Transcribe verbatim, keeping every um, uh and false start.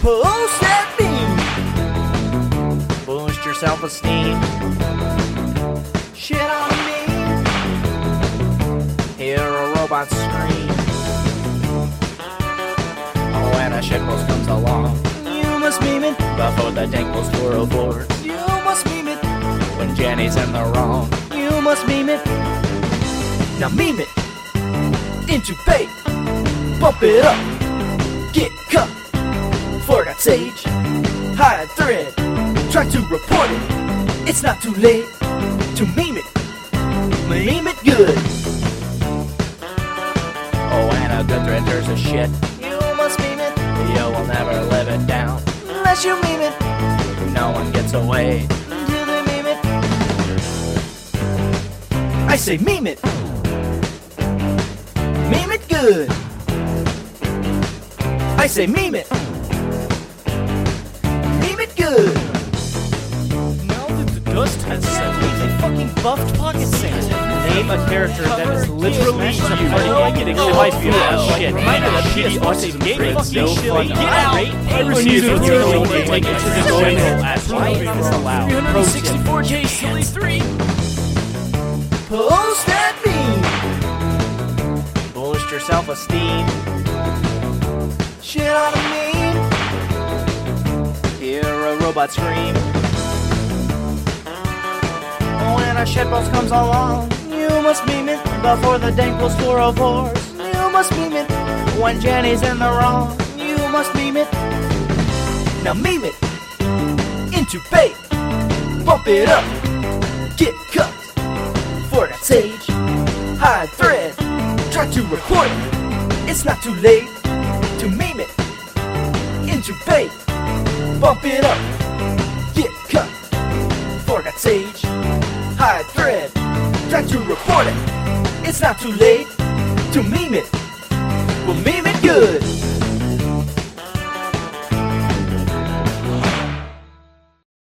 Post that meme. Boost your self-esteem. Shit on me. Hear a robot scream. Oh, and a shitpost comes along. You must meme it before the dank post four oh four. You must meme it when Jenny's in the wrong. You must meme it. Now meme it into bait. Bump it up. Get cut. Forgot sage. Hide thread. Try to report it. It's not too late to meme it. Meme it good. Oh, and a good thread turns to shit. You must meme it. You will never live it down unless you meme it. No one gets away until they meme it. I say meme it. Meme it good. I say meme it. Meme it good. Now that the dust has settled, They fucking buffed Pocket Santa. name a character that is literally you. I get excited for that shit. Remind me that shitty awesome game fucking shilly. Get out! I refuse to really take it to the general as why is this allowed? three sixty-four K Silly three. Post that meme. Boost your self-esteem. Shit on me. Hear a robot scream. When a shitpost comes along, you must meme it before the dank post four oh fours. You must meme it when Jenny's in the wrong. You must meme it. Now meme it into bait. Bump it up. Get cut. Forgot sage. Hide thread. Try to report it. It's not too late to meme it into bait. Bump it up. Get cut. Forgot sage. Hide thread. Try to report it. It's not too late to meme it. Well, meme it good.